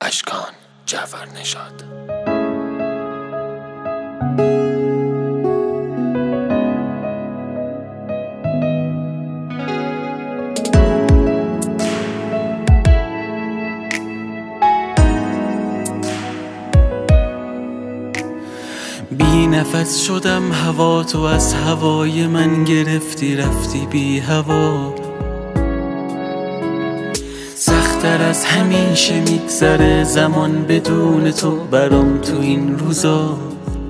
اشکان جعفرنژاد. بی نفس شدم هوا، تو از هوای من گرفتی رفتی بی هوا. سخت‌تر از همیشه میگذره زمان بدون تو برام تو این روزا.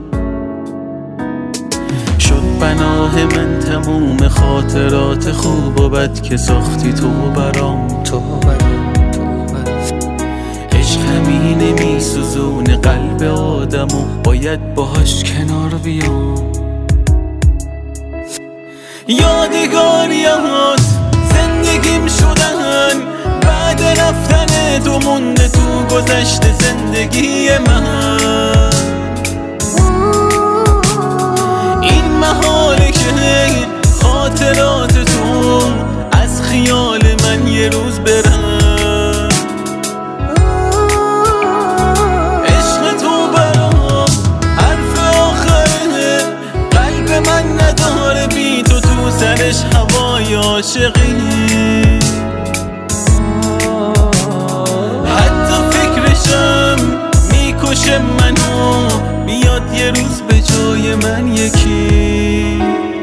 شد پناه من تموم خاطرات خوب و بد که ساختی تو برام. عشق همینه میسوزونه قلب آدمو، باید باهاش کنار بیام. یادگاریات زندگیم شدن، بعد رفتن تو مونده تو گذشته زندگی من. این محاله که خاطرات تو از خیال من یه روز برن. عشق تو برام حرف آخره، قلب من نداره بی تو تو سرش هوای عاشقی. میکشه منو، بیاد یه روز به جای من یکی.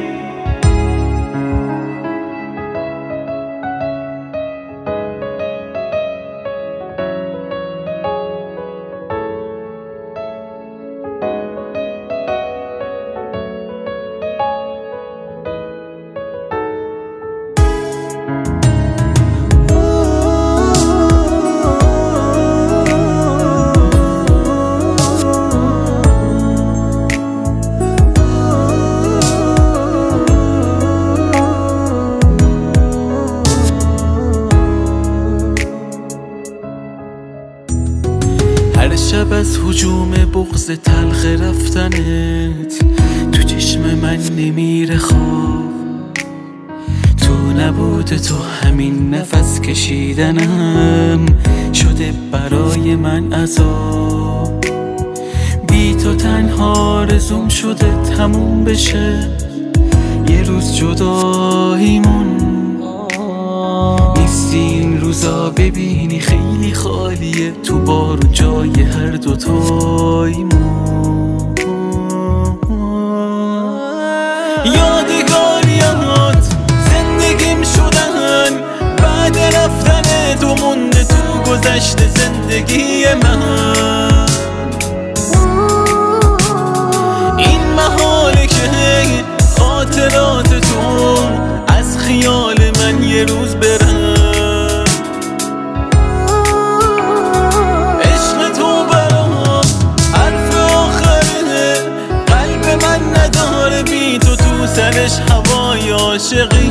هر شب از هجوم بغض تلخ رفتنت تو چشم من نمیره خواب. تو نبود تو همین نفس کشیدنم شده برای من عذاب. بی تو تنها آرزوم شده تموم بشه یه روز جداییمون. نیستی این روزا ببینی خیلی خالیه تو بارون جای هر دوتاییمون. یادگاریات زندگیم شدن، بعد رفتن تو مونده تو گذشته زندگی من. این محاله که خاطرات تو از خیال من یه روز برن. عشق تو برام حرف آخره، قلب من نداره بی تو تو سرش هوای عاشقی.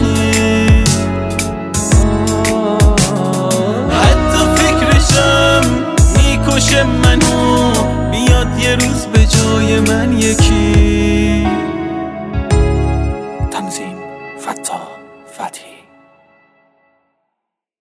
حتی فکرشم میکشه منو، بیاد یه روز به جای من یکی. تنظیم: فتاح فتحی.